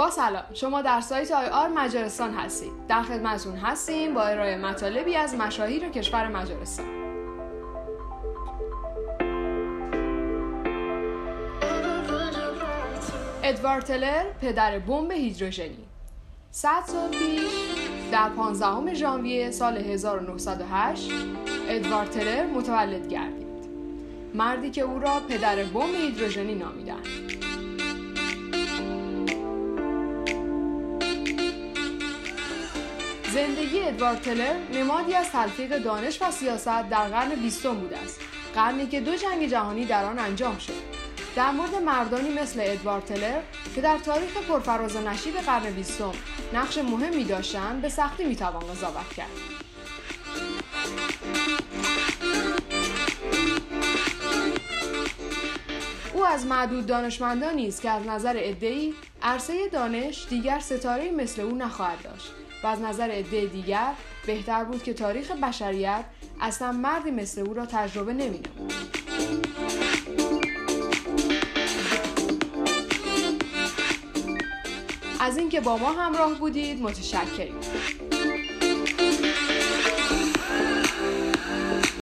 سلام، شما در سایت IR مجارستان هستید. در خدمتتون هستیم با ارائه مطالبی از مشاهیر کشور مجارستان. ادوارد تلر، پدر بمب هیدروژنی. 100 سال پیش در 15 ژانویه سال 1908 ادوارد تلر متولد گردید. مردی که او را پدر بمب هیدروژنی نامیدند. زندگی ادوارد تلر نمادی از تلفیق دانش و سیاست در قرن 20 بوده است، قرنی که 2 جنگ جهانی در آن انجام شد. در مورد مردانی مثل ادوارد تلر که در تاریخ پرفراز و نشیب قرن 20 نقش مهمی داشتند به سختی میتوان قضاوت کرد. او از معدود دانشمندانی است که از نظر عده‌ای عرصه دانش دیگر ستاره‌ای مثل او نخواهد داشت و از نظر عده دیگر بهتر بود که تاریخ بشریت اصلا مردی مثل او را تجربه نمی‌نمود. از اینکه با ما همراه بودید متشکریم.